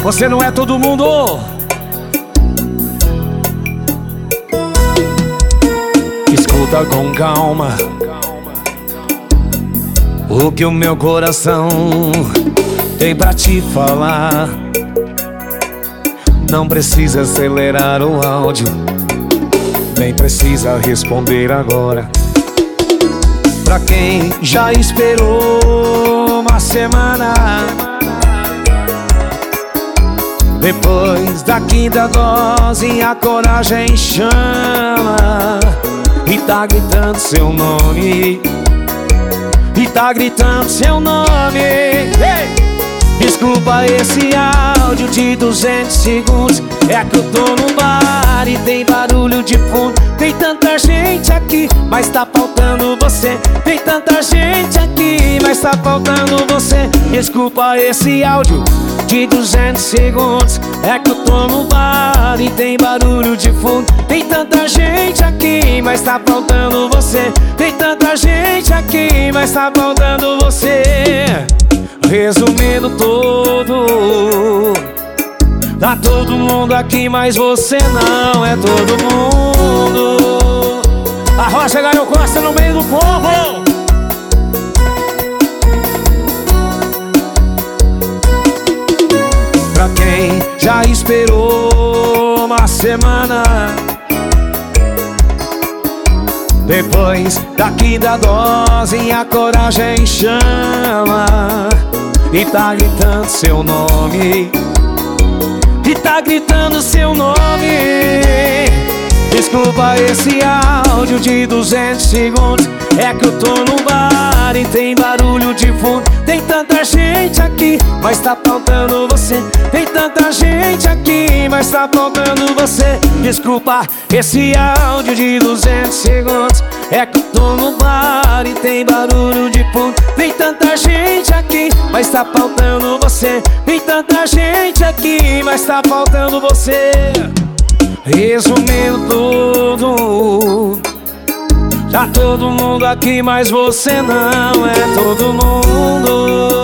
Você não é todo mundo. Escuta com calma o que o meu coração tem pra te falar. Não precisa acelerar o áudio, nem precisa responder agora. Pra quem já esperou uma semana, depois da quinta dose a coragem chama e tá gritando seu nome, e tá gritando seu nome. Hey! Desculpa esse áudio de 200 segundos, é que eu tô no bar e tem barulho de fundo. Tem tanta gente aqui, mas tá faltando você. Tem tanta gente aqui, mas tá faltando você. Desculpa esse áudio de 200 segundos, é que eu tô no bar e tem barulho de fundo. Tem tanta gente aqui, mas tá faltando você. Tem tanta gente aqui, mas tá faltando você. Resumindo tudo, tá todo mundo aqui, mas você não é todo mundo. A Rocha Gaio Costa no meio do povo. Pra quem já esperou uma semana, depois da quinta dose a coragem chama e tá gritando seu nome, e tá gritando seu nome. Desculpa esse áudio de 200 segundos, é que eu tô no bar e tem barulho de fundo. Tem tanta gente aqui, mas tá faltando você. Tem tanta gente aqui, mas tá faltando você. Desculpa esse áudio de 200 segundos, é que eu tô no bar e tem barulho de fundo. Tem tanta gente aqui, mas tá faltando você. Tem tanta gente aqui, mas tá faltando você. Resumindo tudo, tá todo mundo aqui, mas você não é todo mundo.